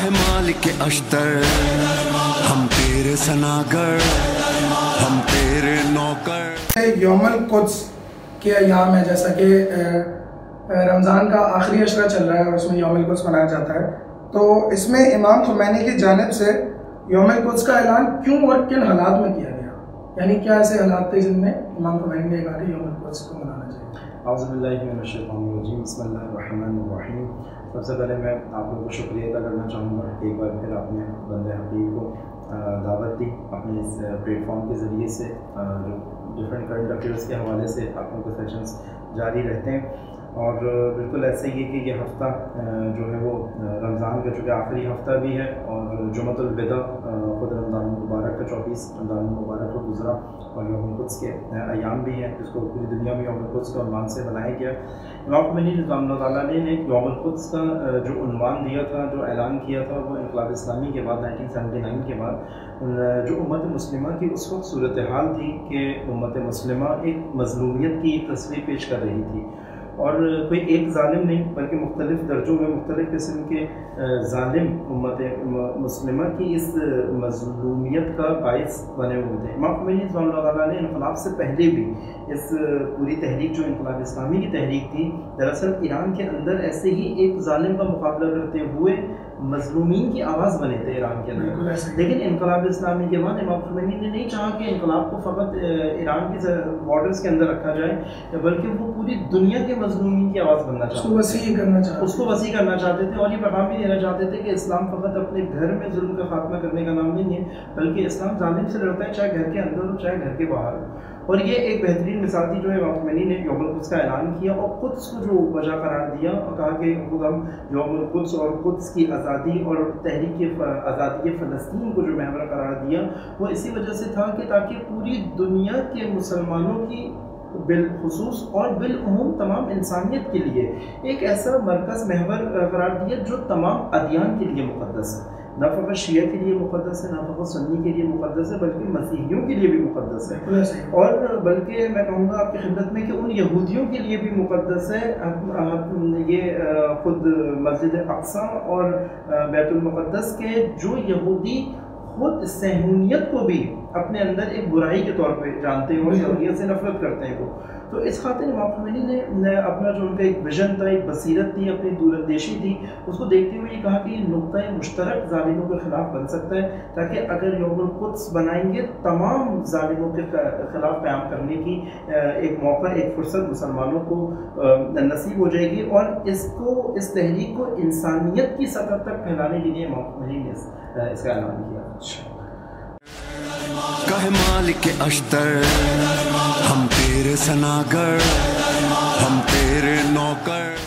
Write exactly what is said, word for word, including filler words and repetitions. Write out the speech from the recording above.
کہے مالک اشتر ہم تیرے سناگر ہم تیرے نوکر. یوم القدس کے ایام ہے، جیسا کہ رمضان کا آخری عشرہ چل رہا ہے اور اس میں یوم القدس منایا جاتا ہے، تو اس میں امام خمینی کی جانب سے یوم القدس کا اعلان کیوں اور کن حالات میں کیا گیا؟ یعنی کیا ایسے حالات تھے جن میں امام خمینی نے کہا کہ یوم القدس کو منانا چاہیے؟ اعوذ باللہ من الشیطان الرجیم، بسم اللہ الرحمن الرحیم. سب سے پہلے میں آپ لوگوں کو شکریہ ادا کرنا چاہوں گا، ایک بار پھر آپ نے بندہ حقیق کو دعوت دی اپنے اس پلیٹ فارم کے ذریعے سے، جو ڈفرینٹ کرنٹ افیئرس کے حوالے سے آپ لوگوں کے سیشنز جاری رہتے ہیں. اور بالکل ایسے ہی کہ یہ ہفتہ جو ہے وہ رمضان کا چونکہ آخری ہفتہ بھی ہے اور جمعۃ الوداع خود رمضان المبارک کا چوبیس رمضان المبارک کو گزرا اور یوم القدس کے ایام بھی ہیں، جس کو پوری دنیا میں یوم القدس کا عنوان سے بنایا گیا. امام خمینی رضوان اللہ تعالیٰ علیہ نے یوم القدس کا جو عنوان دیا تھا، جو اعلان کیا تھا، وہ انقلاب اسلامی کے بعد نائنٹین سیونٹی نائن کے بعد جو امت مسلمہ کی اس وقت صورتحال تھی کہ امت مسلمہ ایک مظلومیت کی تصویر پیش کر رہی تھی، اور کوئی ایک ظالم نہیں بلکہ مختلف درجوں میں مختلف قسم کے ظالم امت مسلمہ کی اس مظلومیت کا باعث بنے ہوئے تھے. امام خمینی رضوان اللہ تعالیٰ نے انقلاب سے پہلے بھی اس پوری تحریک جو انقلاب اسلامی کی تحریک تھی، دراصل ایران کے اندر ایسے ہی ایک ظالم کا مقابلہ کرتے ہوئے مظلومین کی آواز بنے تھے ایران کے اندر. لیکن انقلاب اسلامی کے بعد امام خمینی نے نہیں چاہا کہ انقلاب کو فقط ایران کے بارڈرز کے اندر رکھا جائے، بلکہ وہ پوری دنیا کے مظلومین کی آواز بننا چاہتے تھے، وسیع کرنا چاہتے اس کو وسیع کرنا چاہتے تھے. اور یہ پیغام بھی دینا چاہتے تھے کہ اسلام فقط اپنے گھر میں ظلم کا خاتمہ کرنے کا نام نہیں ہے، بلکہ اسلام ظالم سے لڑتا ہے، چاہے گھر کے اندر ہو چاہے گھر کے باہر ہو. اور یہ ایک بہترین مثال تھی جو امام خمینی نے یوم القدس کا اعلان کیا اور قدس کو جو وجہ قرار دیا اور کہا کہ خود ہم یوم القدس اور قدس کی آزادی اور تحریک آزادی فلسطین کو جو محور قرار دیا وہ اسی وجہ سے تھا کہ تاکہ پوری دنیا کے مسلمانوں کی بالخصوص اور بالعموم تمام انسانیت کے لیے ایک ایسا مرکز محور قرار دیا جو تمام ادیان کے لیے مقدس ہے، نہ فقط شیعہ کے لیے مقدس ہے، نہ فقط سنی کے لیے مقدس ہے، بلکہ مسیحیوں کے لیے بھی مقدس ہے، اور بلکہ میں کہوں گا آپ کی خدمت میں کہ ان یہودیوں کے لیے بھی مقدس ہے. یہ خود مسجد اقصی اور بیت المقدس کے جو یہودی خود صہیونیت کو بھی اپنے اندر ایک برائی کے طور پہ جانتے ہیں اور صہیونیت سے نفرت کرتے ہیں وہ، تو اس خاطر امام خمینی نے اپنا جو ان کا ایک ویژن تھا، ایک بصیرت تھی، اپنی دور اندیشی تھی، اس کو دیکھتے ہوئے یہ کہا کہ یہ نقطۂ مشترک ظالموں کے خلاف بن سکتا ہے، تاکہ اگر یوم القدس بنائیں گے تمام ظالموں کے خلاف قیام کرنے کی ایک موقع، ایک فرصت مسلمانوں کو نصیب ہو جائے گی، اور اس کو اس تحریک کو انسانیت کی سطح تک پھیلانے کے لیے امام خمینی نے اس کا اعلان کیا. کہے مالک اشتر ہم تیرے سناگر ہم تیرے نوکر.